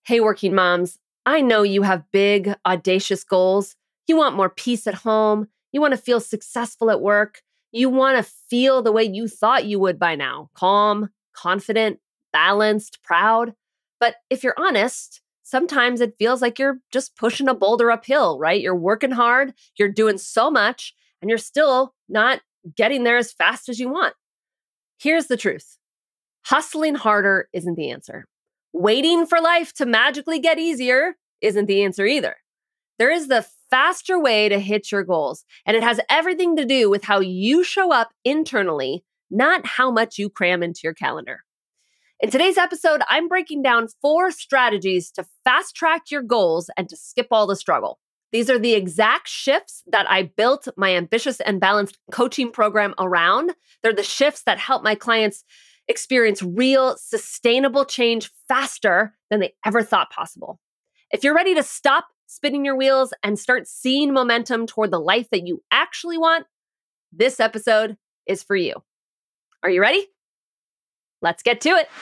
Hey, working moms, I know you have big, audacious goals. You want more peace at home. You want to feel successful at work. You want to feel the way you thought you would by now, calm, confident, balanced, proud. But if you're honest, sometimes it feels like you're just pushing a boulder uphill, right? You're working hard, you're doing so much, and you're still not getting there as fast as you want. Here's the truth. Hustling harder isn't the answer. Waiting for life to magically get easier isn't the answer either. There is the faster way to hit your goals, and it has everything to do with how you show up internally, not how much you cram into your calendar. In today's episode, I'm breaking down 4 strategies to fast track your goals and to skip all the struggle. These are the exact shifts that I built my Ambitious and Balanced coaching program around. They're the shifts that help my clients experience real, sustainable change faster than they ever thought possible. If you're ready to stop spinning your wheels and start seeing momentum toward the life that you actually want, this episode is for you. Are you ready? Let's get to it.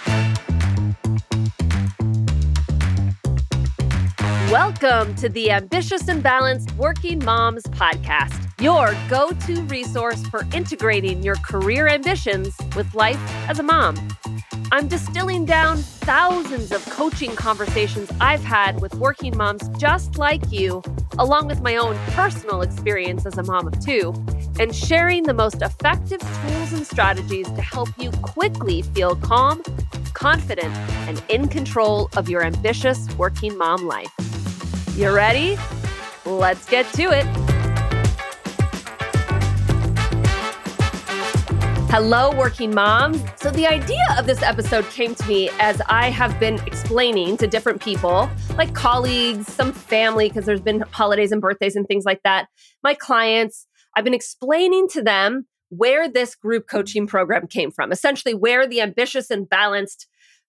Welcome to the Ambitious and Balanced Working Moms Podcast, your go-to resource for integrating your career ambitions with life as a mom. I'm distilling down thousands of coaching conversations I've had with working moms just like you, along with my own personal experience as a mom of 2, and sharing the most effective tools and strategies to help you quickly feel calm, confident, and in control of your ambitious working mom life. You ready? Let's get to it. Hello, working moms. So the idea of this episode came to me as I have been explaining to different people, like colleagues, some family, because there's been holidays and birthdays and things like that, my clients. I've been explaining to them where this group coaching program came from, essentially where the Ambitious and Balanced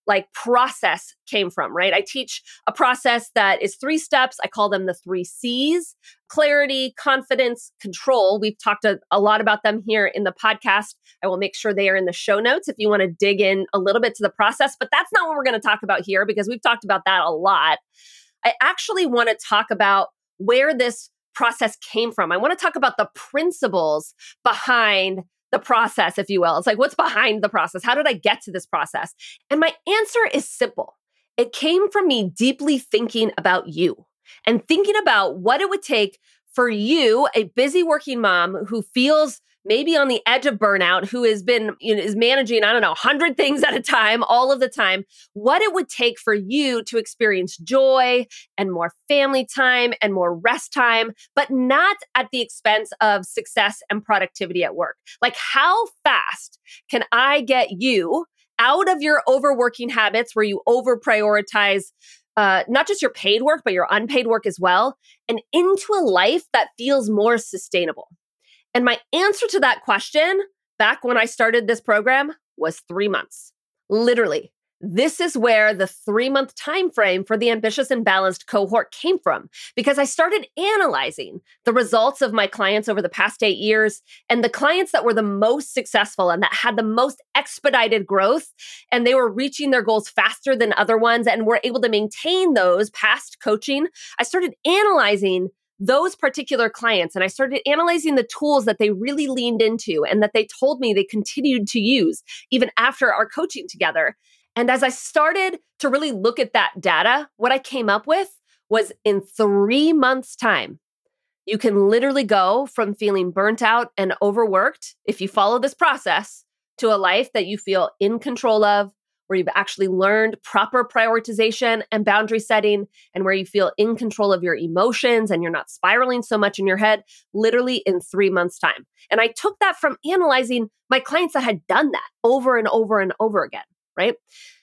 process came from, right? I teach a process that is 3 steps. I call them the 3 C's: clarity, confidence, control. We've talked a lot about them here in the podcast. I will make sure they are in the show notes if you want to dig in a little bit to the process, but that's not what we're going to talk about here because we've talked about that a lot. I actually want to talk about where this process came from. I want to talk about the principles behind the process, if you will. It's like, what's behind the process? How did I get to this process? And my answer is simple. It came from me deeply thinking about you and thinking about what it would take for you, a busy working mom who feels maybe on the edge of burnout, who has been, is managing, 100 things at a time, all of the time, what it would take for you to experience joy and more family time and more rest time, but not at the expense of success and productivity at work. Like, how fast can I get you out of your overworking habits where you over prioritize not just your paid work, but your unpaid work as well, and into a life that feels more sustainable? And my answer to that question back when I started this program was 3 months. Literally, this is where the 3-month time frame for the Ambitious and Balanced cohort came from, because I started analyzing the results of my clients over the past 8 years and the clients that were the most successful and that had the most expedited growth, and they were reaching their goals faster than other ones and were able to maintain those past coaching. I started analyzing those particular clients, and I started analyzing the tools that they really leaned into and that they told me they continued to use even after our coaching together. And as I started to really look at that data, what I came up with was, in 3 months' time, you can literally go from feeling burnt out and overworked, if you follow this process, to a life that you feel in control of, where you've actually learned proper prioritization and boundary setting, and where you feel in control of your emotions and you're not spiraling so much in your head, literally in 3 months' time. And I took that from analyzing my clients that had done that over and over and over again, right?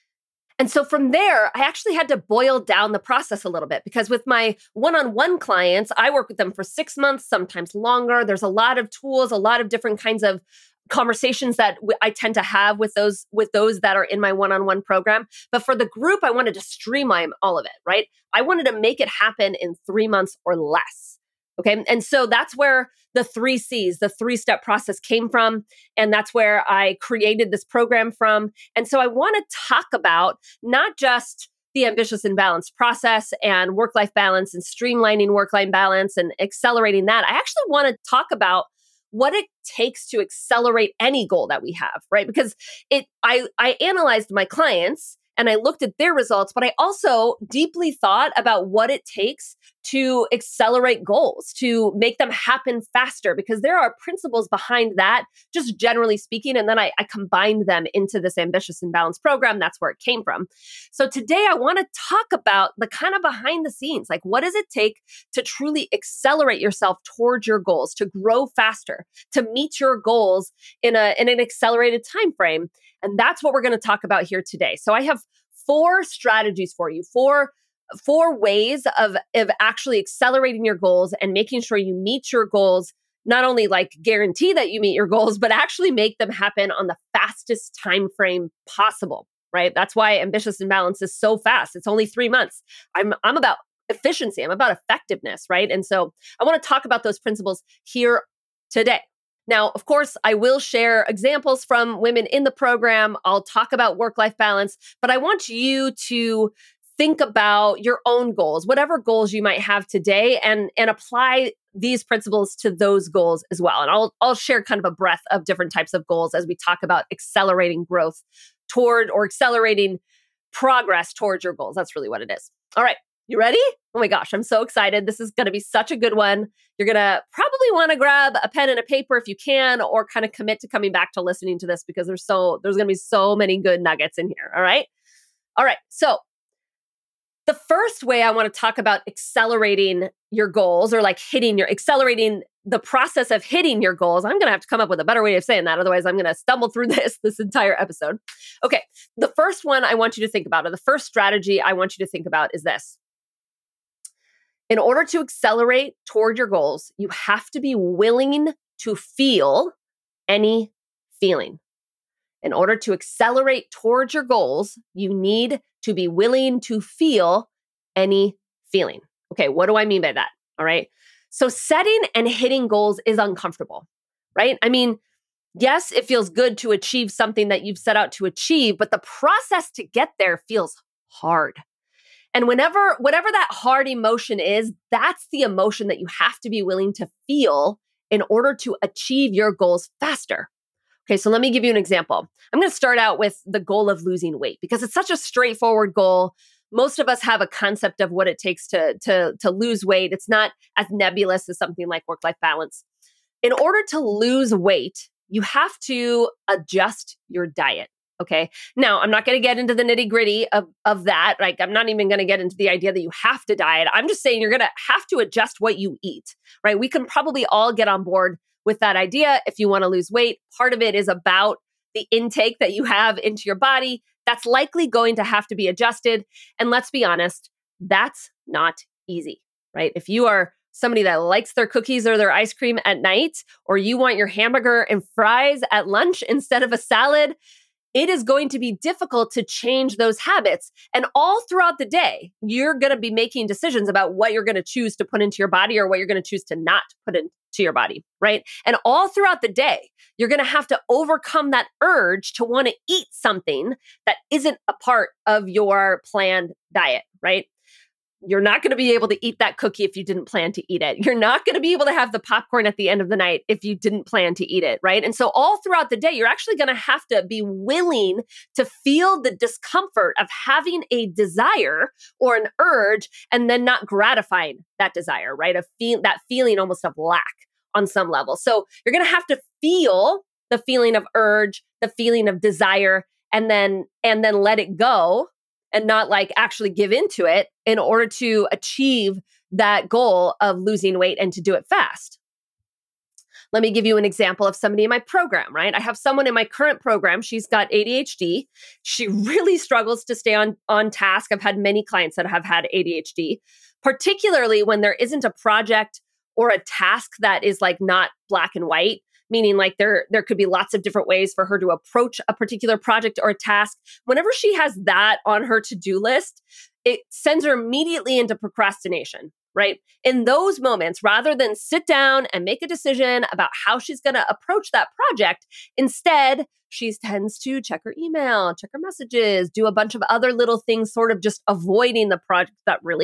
And so from there, I actually had to boil down the process a little bit, because with my one-on-one clients, I work with them for 6 months, sometimes longer. There's a lot of tools, a lot of different kinds of conversations that I tend to have with those that are in my one-on-one program. But for the group, I wanted to streamline all of it, right? I wanted to make it happen in 3 months or less. Okay. And so that's where the 3 C's, the 3-step process came from. And that's where I created this program from. And so I want to talk about not just the ambitious and balanced process and work-life balance and streamlining work-life balance and accelerating that, I actually want to talk about what it takes to accelerate any goal that we have, right? Because I analyzed my clients and I looked at their results, but I also deeply thought about what it takes to accelerate goals, to make them happen faster, because there are principles behind that, just generally speaking. And then I combined them into this ambitious and balanced program. That's where it came from. So today I want to talk about the kind of behind the scenes, like what does it take to truly accelerate yourself towards your goals, to grow faster, to meet your goals in an accelerated time frame. And that's what we're going to talk about here today. So I have 4 strategies for you, four ways of actually accelerating your goals and making sure you meet your goals, not only like guarantee that you meet your goals, but actually make them happen on the fastest time frame possible, right? That's why ambitious and balanced is so fast. It's only 3 months. I'm about efficiency. I'm about effectiveness, right? And so I want to talk about those principles here today. Now, of course, I will share examples from women in the program. I'll talk about work-life balance, but I want you to think about your own goals, whatever goals you might have today, and apply these principles to those goals as well. And I'll share kind of a breadth of different types of goals as we talk about accelerating growth toward or accelerating progress towards your goals. That's really what it is. All right. You ready? Oh my gosh, I'm so excited. This is going to be such a good one. You're going to probably want to grab a pen and a paper if you can, or kind of commit to coming back to listening to this, because there's going to be so many good nuggets in here. All right. All right. So the first way I want to talk about accelerating your goals, or like accelerating the process of hitting your goals. I'm going to have to come up with a better way of saying that. Otherwise, I'm going to stumble through this entire episode. Okay. The first one I want you to think about, or the first strategy I want you to think about, is this. In order to accelerate toward your goals, you have to be willing to feel any feeling. In order to accelerate towards your goals, you need to be willing to feel any feeling. Okay, what do I mean by that? All right. So setting and hitting goals is uncomfortable, right? I mean, yes, it feels good to achieve something that you've set out to achieve, but the process to get there feels hard. And whatever that hard emotion is, that's the emotion that you have to be willing to feel in order to achieve your goals faster. Okay, so let me give you an example. I'm going to start out with the goal of losing weight, because it's such a straightforward goal. Most of us have a concept of what it takes to lose weight. It's not as nebulous as something like work-life balance. In order to lose weight, you have to adjust your diet. Okay. Now, I'm not going to get into the nitty gritty of that. Like, I'm not even going to get into the idea that you have to diet. I'm just saying you're going to have to adjust what you eat, right? We can probably all get on board with that idea. If you want to lose weight, part of it is about the intake that you have into your body. That's likely going to have to be adjusted. And let's be honest, that's not easy, right? If you are somebody that likes their cookies or their ice cream at night, or you want your hamburger and fries at lunch instead of a salad, it is going to be difficult to change those habits. And all throughout the day, you're going to be making decisions about what you're going to choose to put into your body or what you're going to choose to not put into your body, right? And all throughout the day, you're going to have to overcome that urge to want to eat something that isn't a part of your planned diet, right? You're not going to be able to eat that cookie if you didn't plan to eat it. You're not going to be able to have the popcorn at the end of the night if you didn't plan to eat it, right? And so all throughout the day, you're actually going to have to be willing to feel the discomfort of having a desire or an urge and then not gratifying that desire, right? That feeling almost of lack on some level. So you're going to have to feel the feeling of urge, the feeling of desire, and then let it go, and not like actually give into it in order to achieve that goal of losing weight and to do it fast. Let me give you an example of somebody in my program, right? I have someone in my current program. She's got ADHD. She really struggles to stay on task. I've had many clients that have had ADHD, particularly when there isn't a project or a task that is like not black and white. Meaning like there could be lots of different ways for her to approach a particular project or a task. Whenever she has that on her to-do list, it sends her immediately into procrastination, right? In those moments, rather than sit down and make a decision about how she's going to approach that project, instead, she tends to check her email, check her messages, do a bunch of other little things, sort of just avoiding the project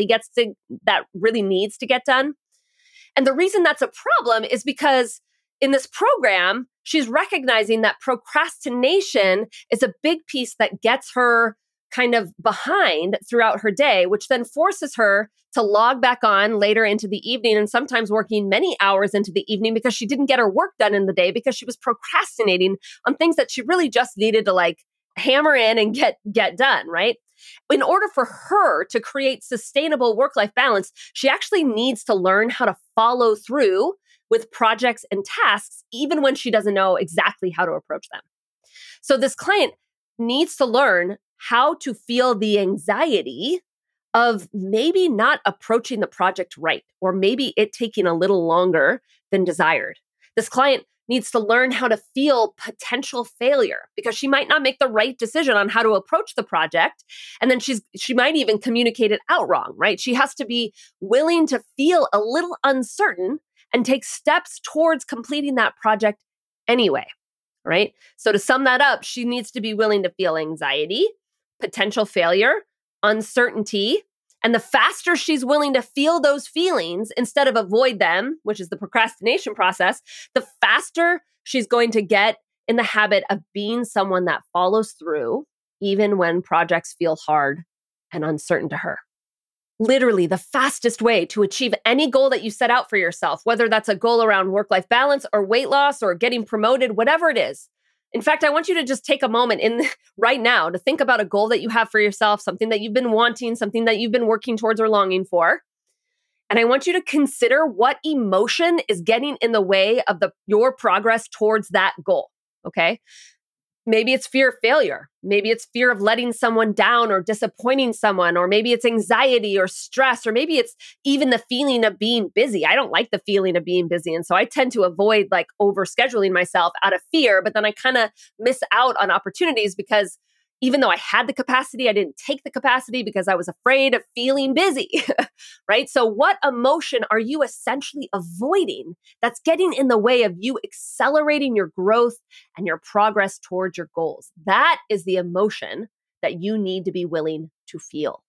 that really needs to get done. And the reason that's a problem is because in this program, she's recognizing that procrastination is a big piece that gets her kind of behind throughout her day, which then forces her to log back on later into the evening and sometimes working many hours into the evening because she didn't get her work done in the day because she was procrastinating on things that she really just needed to like hammer in and get done, right? In order for her to create sustainable work-life balance, she actually needs to learn how to follow through with projects and tasks, even when she doesn't know exactly how to approach them. So this client needs to learn how to feel the anxiety of maybe not approaching the project right, or maybe it taking a little longer than desired. This client needs to learn how to feel potential failure because she might not make the right decision on how to approach the project. And then she might even communicate it out wrong, right? She has to be willing to feel a little uncertain and take steps towards completing that project anyway, right? So to sum that up, she needs to be willing to feel anxiety, potential failure, uncertainty. And the faster she's willing to feel those feelings instead of avoid them, which is the procrastination process, the faster she's going to get in the habit of being someone that follows through, even when projects feel hard and uncertain to her. Literally, the fastest way to achieve any goal that you set out for yourself, whether that's a goal around work-life balance or weight loss or getting promoted, whatever it is. In fact, I want you to just take a moment right now to think about a goal that you have for yourself, something that you've been wanting, something that you've been working towards or longing for. And I want you to consider what emotion is getting in the way of your progress towards that goal, okay? Maybe it's fear of failure. Maybe it's fear of letting someone down or disappointing someone, or maybe it's anxiety or stress, or maybe it's even the feeling of being busy. I don't like the feeling of being busy. And so I tend to avoid like overscheduling myself out of fear, but then I kind of miss out on opportunities because even though I had the capacity, I didn't take the capacity because I was afraid of feeling busy, right? So what emotion are you essentially avoiding that's getting in the way of you accelerating your growth and your progress towards your goals? That is the emotion that you need to be willing to feel.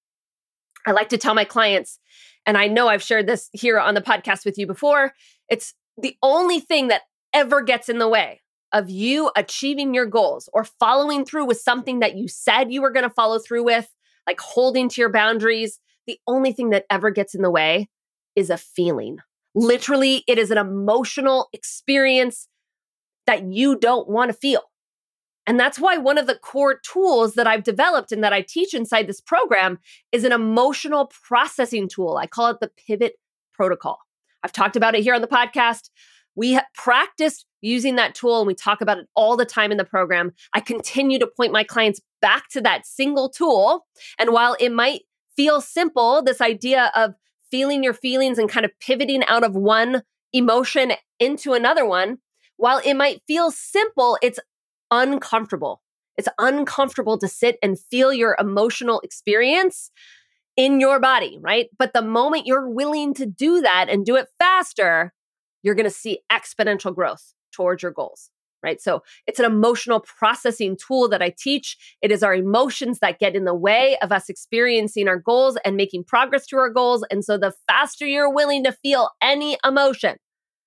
I like to tell my clients, and I know I've shared this here on the podcast with you before, it's the only thing that ever gets in the way of you achieving your goals or following through with something that you said you were going to follow through with, like holding to your boundaries. The only thing that ever gets in the way is a feeling. Literally, it is an emotional experience that you don't want to feel. And that's why one of the core tools that I've developed and that I teach inside this program is an emotional processing tool. I call it the Pivot Protocol. I've talked about it here on the podcast. We practiced using that tool and we talk about it all the time in the program. I continue to point my clients back to that single tool. And while it might feel simple, this idea of feeling your feelings and kind of pivoting out of one emotion into another one, while it might feel simple, it's uncomfortable. It's uncomfortable to sit and feel your emotional experience in your body, right? But the moment you're willing to do that and do it faster, you're going to see exponential growth towards your goals, right? So it's an emotional processing tool that I teach. It is our emotions that get in the way of us experiencing our goals and making progress to our goals. And so the faster you're willing to feel any emotion,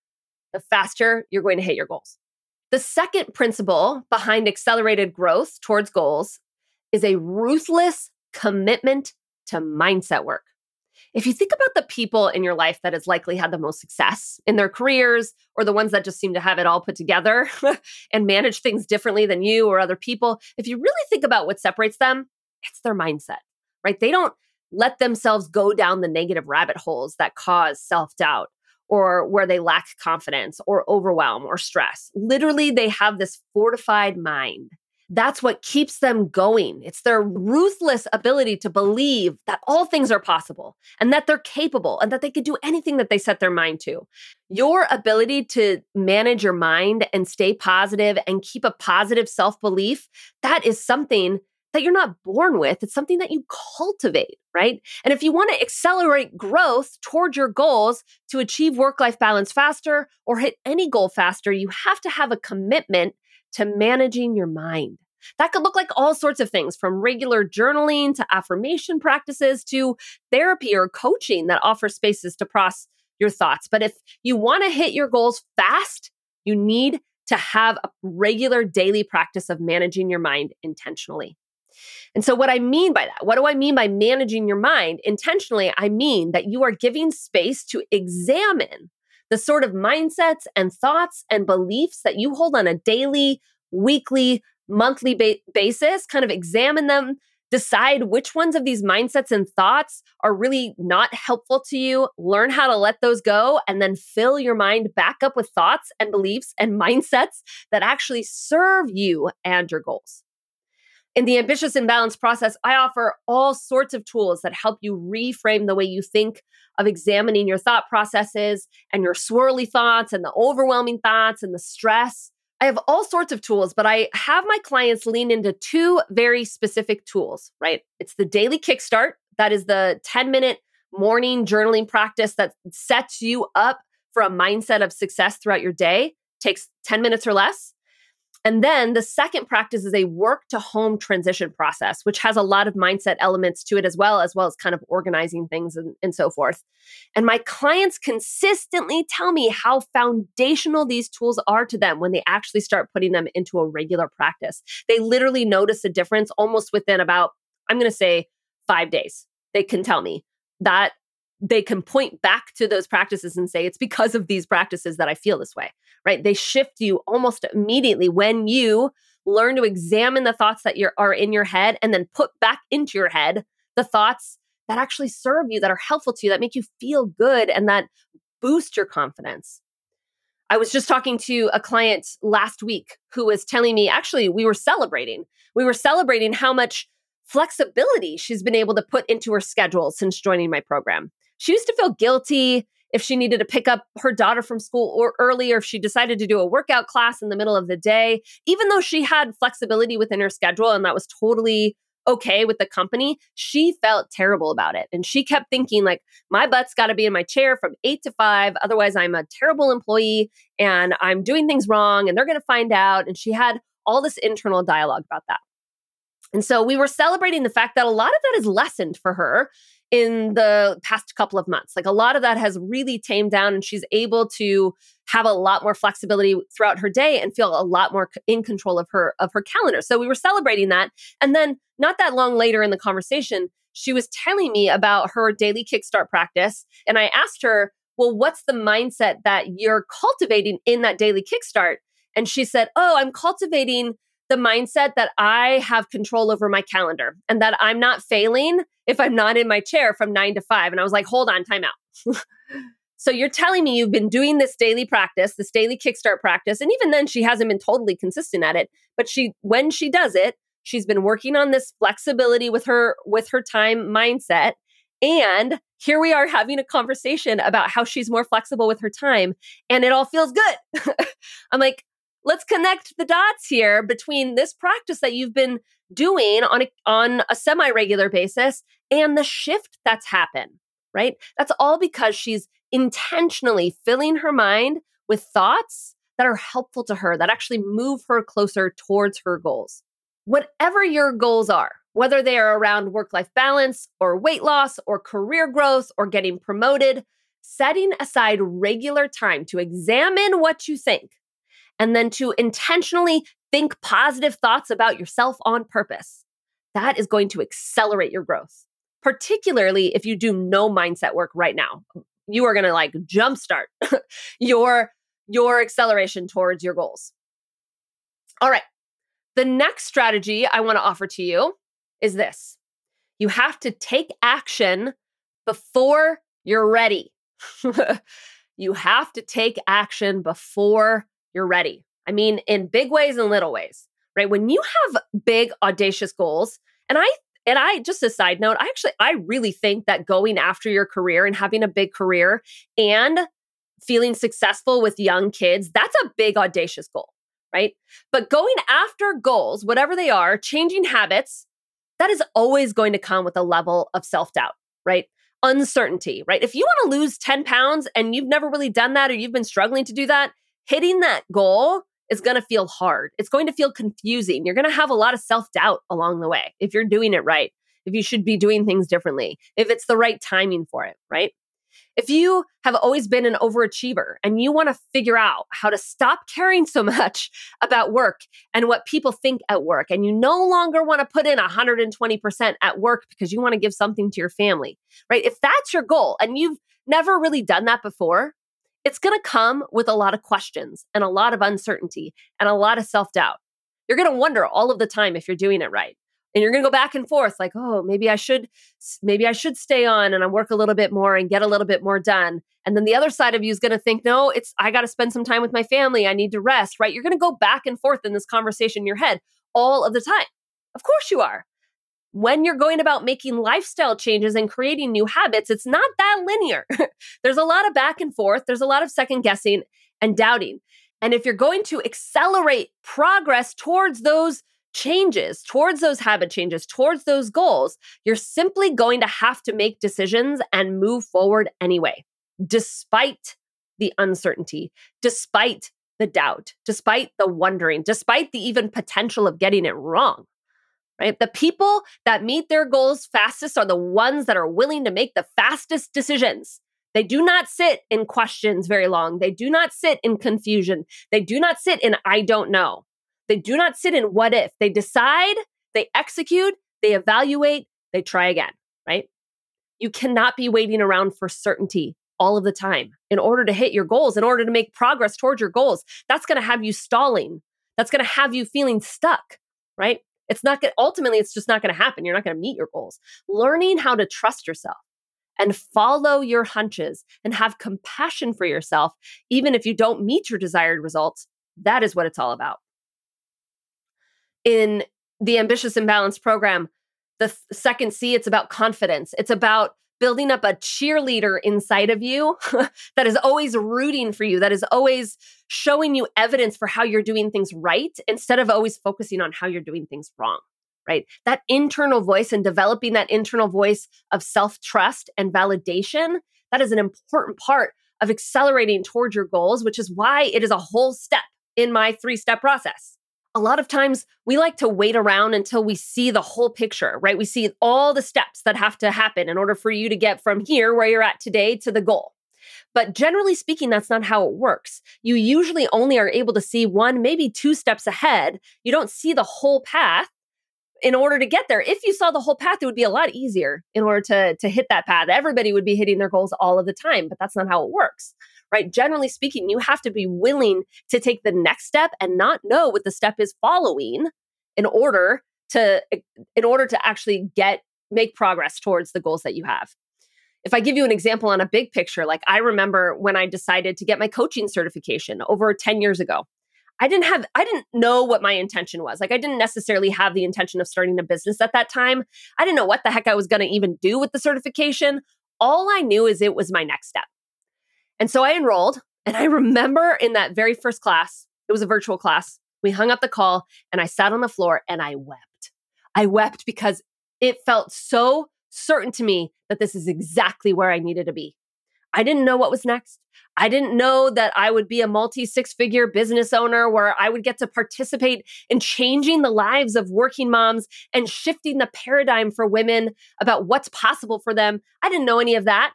the faster you're going to hit your goals. The second principle behind accelerated growth towards goals is a ruthless commitment to mindset work. If you think about the people in your life that has likely had the most success in their careers, or the ones that just seem to have it all put together and manage things differently than you or other people, if you really think about what separates them, it's their mindset, right? They don't let themselves go down the negative rabbit holes that cause self-doubt or where they lack confidence or overwhelm or stress. Literally, they have this fortified mind. That's what keeps them going. It's their ruthless ability to believe that all things are possible and that they're capable and that they could do anything that they set their mind to. Your ability to manage your mind and stay positive and keep a positive self-belief, that is something that you're not born with. It's something that you cultivate, right? And if you want to accelerate growth toward your goals to achieve work-life balance faster or hit any goal faster, you have to have a commitment to managing your mind. That could look like all sorts of things, from regular journaling to affirmation practices to therapy or coaching that offer spaces to process your thoughts. But if you want to hit your goals fast, you need to have a regular daily practice of managing your mind intentionally. And so, what I mean by that, what do I mean by managing your mind intentionally? I mean that you are giving space to examine the sort of mindsets and thoughts and beliefs that you hold on a daily, weekly, monthly basis, kind of examine them, decide which ones of these mindsets and thoughts are really not helpful to you, learn how to let those go, and then fill your mind back up with thoughts and beliefs and mindsets that actually serve you and your goals. In the Ambitious and Balanced process, I offer all sorts of tools that help you reframe the way you think of examining your thought processes and your swirly thoughts and the overwhelming thoughts and the stress. I have all sorts of tools, but I have my clients lean into two very specific tools, right? It's the Daily Kickstart. That is the 10-minute morning journaling practice that sets you up for a mindset of success throughout your day. Takes 10 minutes or less. And then the second practice is a work to home transition process, which has a lot of mindset elements to it as well as kind of organizing things and so forth. And my clients consistently tell me how foundational these tools are to them when they actually start putting them into a regular practice. They literally notice a difference almost within about, I'm going to say 5 days. They can tell me that they can point back to those practices and say, it's because of these practices that I feel this way, right? They shift you almost immediately when you learn to examine the thoughts that are in your head and then put back into your head the thoughts that actually serve you, that are helpful to you, that make you feel good and that boost your confidence. I was just talking to a client last week who was telling me, actually, we were celebrating how much flexibility she's been able to put into her schedule since joining my program. She used to feel guilty if she needed to pick up her daughter from school or early, or if she decided to do a workout class in the middle of the day. Even though she had flexibility within her schedule and that was totally okay with the company, she felt terrible about it. And she kept thinking like, my butt's got to be in my chair from 8 to 5. Otherwise, I'm a terrible employee and I'm doing things wrong and they're going to find out. And she had all this internal dialogue about that. And so we were celebrating the fact that a lot of that is lessened for her in the past couple of months. Like a lot of that has really tamed down and she's able to have a lot more flexibility throughout her day and feel a lot more in control of her calendar. So we were celebrating that. And then not that long later in the conversation, she was telling me about her daily kickstart practice. And I asked her, well, what's the mindset that you're cultivating in that daily kickstart? And she said, oh, I'm cultivating the mindset that I have control over my calendar and that I'm not failing if I'm not in my chair from 9 to 5. And I was like, hold on, time out. So you're telling me you've been doing this daily practice, this daily kickstart practice. And even then she hasn't been totally consistent at it, but when she does it, she's been working on this flexibility with her time mindset. And here we are having a conversation about how she's more flexible with her time and it all feels good. I'm like, let's connect the dots here between this practice that you've been doing on a semi-regular basis and the shift that's happened, right? That's all because she's intentionally filling her mind with thoughts that are helpful to her, that actually move her closer towards her goals. Whatever your goals are, whether they are around work-life balance or weight loss or career growth or getting promoted, setting aside regular time to examine what you think and then to intentionally think positive thoughts about yourself on purpose, that is going to accelerate your growth, particularly if you do no mindset work right now. You are going to like jumpstart your acceleration towards your goals. All right. The next strategy I want to offer to you is this. You have to take action before you're ready. You have to take action before you're ready. I mean, in big ways and little ways, right? When you have big, audacious goals, and I just a side note, I really think that going after your career and having a big career and feeling successful with young kids, that's a big, audacious goal, right? But going after goals, whatever they are, changing habits, that is always going to come with a level of self-doubt, right? Uncertainty, right? If you want to lose 10 pounds and you've never really done that or you've been struggling to do that, hitting that goal is going to feel hard. It's going to feel confusing. You're going to have a lot of self-doubt along the way if you're doing it right, if you should be doing things differently, if it's the right timing for it, right? If you have always been an overachiever and you want to figure out how to stop caring so much about work and what people think at work, and you no longer want to put in 120% at work because you want to give something to your family, right? If that's your goal and you've never really done that before, it's going to come with a lot of questions and a lot of uncertainty and a lot of self-doubt. You're going to wonder all of the time if you're doing it right. And you're going to go back and forth like, oh, maybe I should stay on and I work a little bit more and get a little bit more done. And then the other side of you is going to think, no, I got to spend some time with my family. I need to rest, right? You're going to go back and forth in this conversation in your head all of the time. Of course you are. When you're going about making lifestyle changes and creating new habits, it's not that linear. There's a lot of back and forth. There's a lot of second guessing and doubting. And if you're going to accelerate progress towards those changes, towards those habit changes, towards those goals, you're simply going to have to make decisions and move forward anyway, despite the uncertainty, despite the doubt, despite the wondering, despite the even potential of getting it wrong, right? The people that meet their goals fastest are the ones that are willing to make the fastest decisions. They do not sit in questions very long. They do not sit in confusion. They do not sit in I don't know. They do not sit in what if. They decide, they execute, they evaluate, they try again, right? You cannot be waiting around for certainty all of the time in order to hit your goals, in order to make progress towards your goals. That's going to have you stalling. That's going to have you feeling stuck, right? Ultimately, it's just not going to happen. You're not going to meet your goals. Learning how to trust yourself and follow your hunches and have compassion for yourself, even if you don't meet your desired results, that is what it's all about. In the Ambitious and Balanced program, the second C, it's about confidence. It's about building up a cheerleader inside of you that is always rooting for you, that is always showing you evidence for how you're doing things right, instead of always focusing on how you're doing things wrong, right? That internal voice and developing that internal voice of self-trust and validation, that is an important part of accelerating towards your goals, which is why it is a whole step in my 3-step process. A lot of times we like to wait around until we see the whole picture, right? We see all the steps that have to happen in order for you to get from here where you're at today to the goal. But generally speaking, that's not how it works. You usually only are able to see 1, maybe 2 steps ahead. You don't see the whole path in order to get there. If you saw the whole path, it would be a lot easier in order to hit that path. Everybody would be hitting their goals all of the time, but that's not how it works. Right? Generally speaking, you have to be willing to take the next step and not know what the step is following in order to actually make progress towards the goals that you have. If I give you an example on a big picture, like I remember when I decided to get my coaching certification over 10 years ago, I didn't know what my intention was. Like I didn't necessarily have the intention of starting a business at that time. I didn't know what the heck I was going to even do with the certification. All I knew is it was my next step. And so I enrolled, and I remember in that very first class, it was a virtual class, we hung up the call and I sat on the floor and I wept. I wept because it felt so certain to me that this is exactly where I needed to be. I didn't know what was next. I didn't know that I would be a multi-6-figure business owner where I would get to participate in changing the lives of working moms and shifting the paradigm for women about what's possible for them. I didn't know any of that.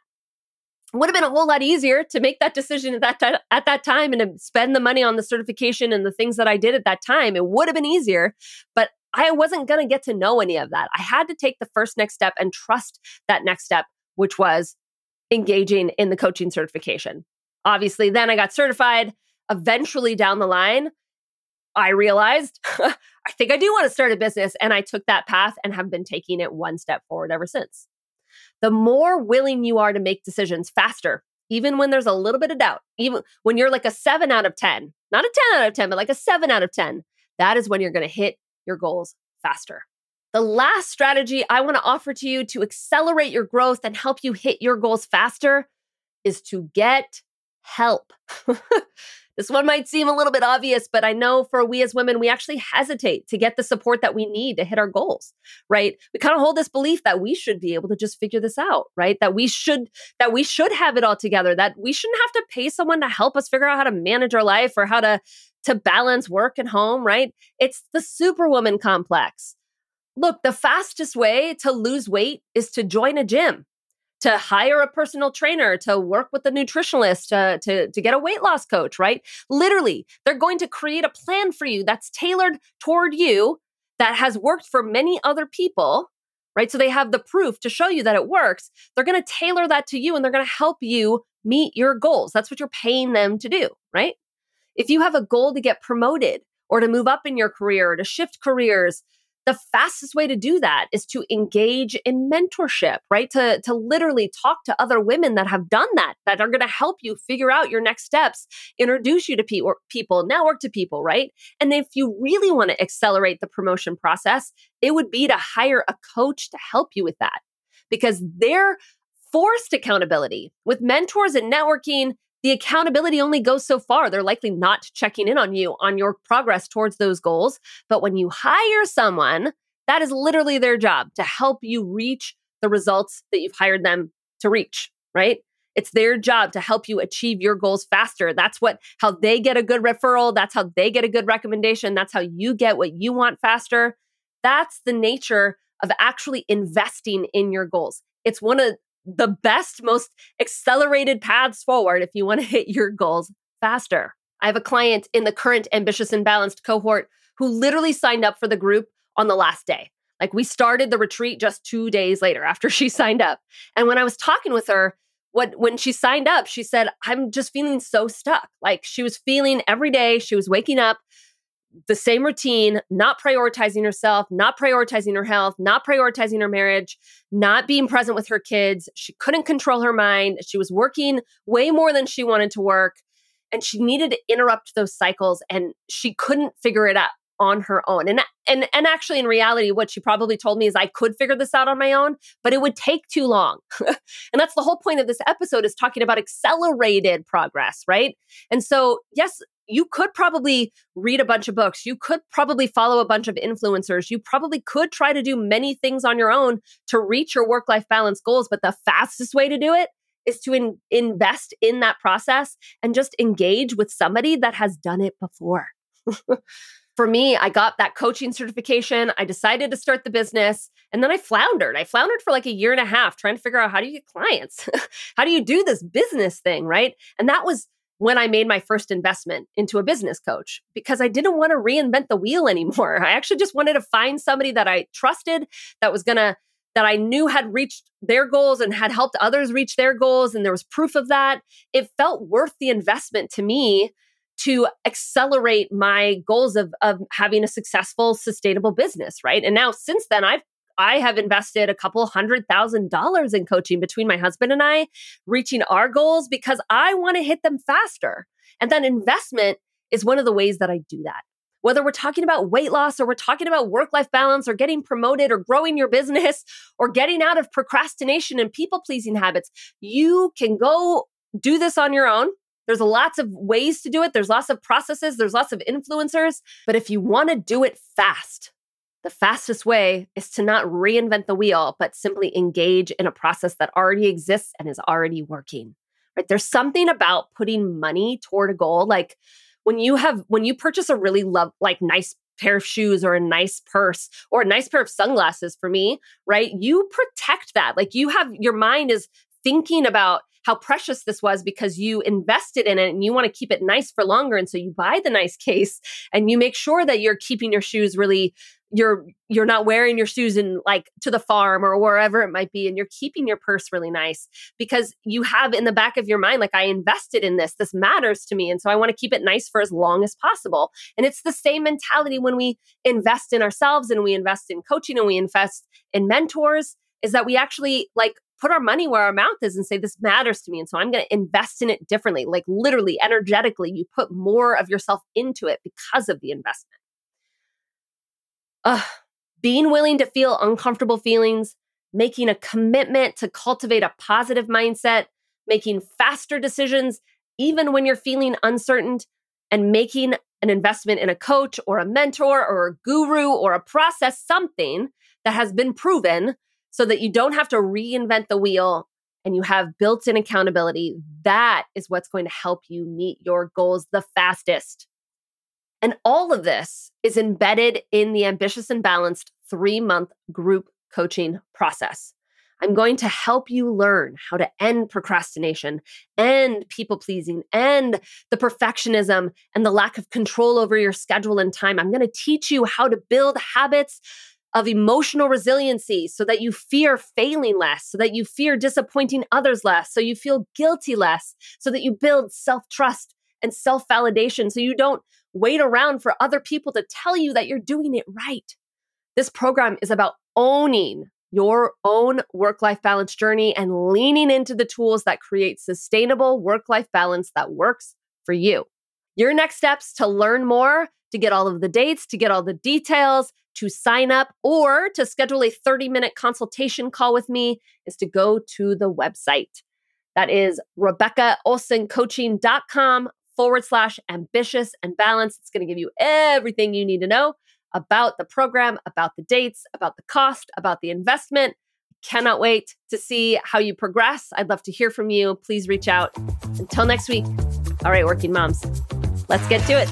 It would have been a whole lot easier to make that decision at that time and to spend the money on the certification and the things that I did at that time. It would have been easier, but I wasn't going to get to know any of that. I had to take the first next step and trust that next step, which was engaging in the coaching certification. Obviously, then I got certified. Eventually down the line, I realized I think I do want to start a business. And I took that path and have been taking it one step forward ever since. The more willing you are to make decisions faster, even when there's a little bit of doubt, even when you're like a 7 out of 10, not a 10 out of 10, but like a 7 out of 10, that is when you're going to hit your goals faster. The last strategy I want to offer to you to accelerate your growth and help you hit your goals faster is to get help. This one might seem a little bit obvious, but I know for we as women, we actually hesitate to get the support that we need to hit our goals, right? We kind of hold this belief that we should be able to just figure this out, right? That we should have it all together, that we shouldn't have to pay someone to help us figure out how to manage our life or how to balance work and home, right? It's the superwoman complex. Look, the fastest way to lose weight is to join a gym, to hire a personal trainer, to work with a nutritionist, to get a weight loss coach, right? Literally, they're going to create a plan for you that's tailored toward you, that has worked for many other people, right? So they have the proof to show you that it works. They're going to tailor that to you and they're going to help you meet your goals. That's what you're paying them to do, right? If you have a goal to get promoted or to move up in your career or to shift careers, the fastest way to do that is to engage in mentorship, right? To literally talk to other women that have done that are going to help you figure out your next steps, introduce you to people, network to people, right? And if you really want to accelerate the promotion process, it would be to hire a coach to help you with that, because they're forced accountability. With mentors and networking, the accountability only goes so far. They're likely not checking in on you on your progress towards those goals. But when you hire someone, that is literally their job, to help you reach the results that you've hired them to reach, right? It's their job to help you achieve your goals faster. That's how they get a good referral. That's how they get a good recommendation. That's how you get what you want faster. That's the nature of actually investing in your goals. It's one of the best, most accelerated paths forward if you want to hit your goals faster. I have a client in the current Ambitious and Balanced cohort who literally signed up for the group on the last day. Like, we started the retreat just 2 days later after she signed up. And when I was talking with her, when she signed up, she said, I'm just feeling so stuck. Like, she was feeling every day, she was waking up the same routine, not prioritizing herself, not prioritizing her health, not prioritizing her marriage, not being present with her kids. She couldn't control her mind. She was working way more than she wanted to work. And she needed to interrupt those cycles, and she couldn't figure it out on her own. And actually, in reality, what she probably told me is, I could figure this out on my own, but it would take too long. And that's the whole point of this episode, is talking about accelerated progress, right? And so, yes, you could probably read a bunch of books. You could probably follow a bunch of influencers. You probably could try to do many things on your own to reach your work-life balance goals. But the fastest way to do it is to invest in that process and just engage with somebody that has done it before. For me, I got that coaching certification. I decided to start the business, and then I floundered. I floundered for like a year and a half trying to figure out, how do you get clients? How do you do this business thing, right? And that was when I made my first investment into a business coach, because I didn't want to reinvent the wheel anymore. I actually just wanted to find somebody that I trusted, that I knew had reached their goals and had helped others reach their goals. And there was proof of that. It felt worth the investment to me to accelerate my goals of having a successful, sustainable business, right? And now, since then, I have invested a couple $100,000 in coaching between my husband and I, reaching our goals, because I want to hit them faster. And that investment is one of the ways that I do that. Whether we're talking about weight loss, or we're talking about work-life balance, or getting promoted, or growing your business, or getting out of procrastination and people-pleasing habits, you can go do this on your own. There's lots of ways to do it. There's lots of processes. There's lots of influencers. But if you want to do it fast, the fastest way is to not reinvent the wheel, but simply engage in a process that already exists and is already working, right? There's something about putting money toward a goal. Like, when you purchase a really nice pair of shoes, or a nice purse, or a nice pair of sunglasses, for me, right? You protect that. Like, your mind is thinking about how precious this was because you invested in it and you want to keep it nice for longer. And so you buy the nice case, and you make sure that you're keeping your shoes really, you're not wearing your shoes in, like, to the farm or wherever it might be. And you're keeping your purse really nice because you have in the back of your mind, like, I invested in this. This matters to me. And so I want to keep it nice for as long as possible. And it's the same mentality when we invest in ourselves, and we invest in coaching, and we invest in mentors, is that we actually, like, put our money where our mouth is and say, this matters to me. And so I'm going to invest in it differently. Like, literally, energetically, you put more of yourself into it because of the investment. Being willing to feel uncomfortable feelings, making a commitment to cultivate a positive mindset, making faster decisions, even when you're feeling uncertain, and making an investment in a coach or a mentor or a guru or a process, something that has been proven so that you don't have to reinvent the wheel and you have built-in accountability. That is what's going to help you meet your goals the fastest. And all of this is embedded in the Ambitious and Balanced 3-month group coaching process. I'm going to help you learn how to end procrastination and people-pleasing and the perfectionism and the lack of control over your schedule and time. I'm going to teach you how to build habits of emotional resiliency so that you fear failing less, so that you fear disappointing others less, so you feel guilty less, so that you build self-trust and self-validation, so you don't wait around for other people to tell you that you're doing it right. This program is about owning your own work-life balance journey and leaning into the tools that create sustainable work-life balance that works for you. Your next steps to learn more, to get all of the dates, to get all the details, to sign up, or to schedule a 30-minute consultation call with me is to go to the website. That is RebeccaOlsonCoaching.com/ambitious and balance. It's going to give you everything you need to know about the program, about the dates, about the cost, about the investment. Cannot wait to see how you progress. I'd love to hear from you. Please reach out. Until next week. All right, working moms, let's get to it.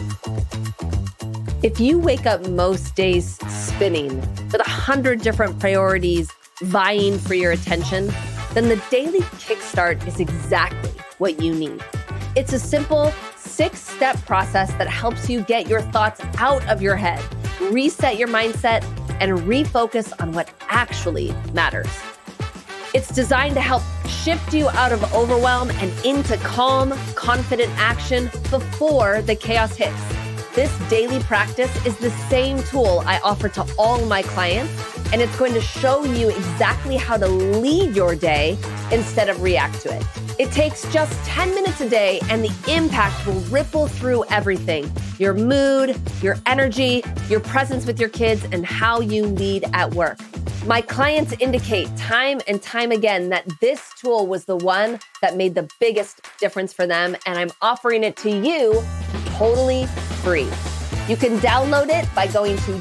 If you wake up most days spinning with 100 different priorities vying for your attention, then the Daily Kickstart is exactly what you need. It's a simple 6-step process that helps you get your thoughts out of your head, reset your mindset, and refocus on what actually matters. It's designed to help shift you out of overwhelm and into calm, confident action before the chaos hits. This daily practice is the same tool I offer to all my clients, and it's going to show you exactly how to lead your day instead of react to it. It takes just 10 minutes a day, and the impact will ripple through everything: your mood, your energy, your presence with your kids, and how you lead at work. My clients indicate time and time again that this tool was the one that made the biggest difference for them, and I'm offering it to you totally free. You can download it by going to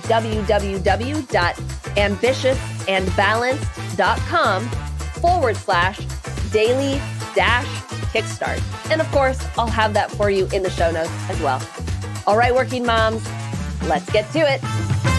www.ambitiousandbalanced.com/daily-kickstart. And of course, I'll have that for you in the show notes as well. All right, working moms, let's get to it.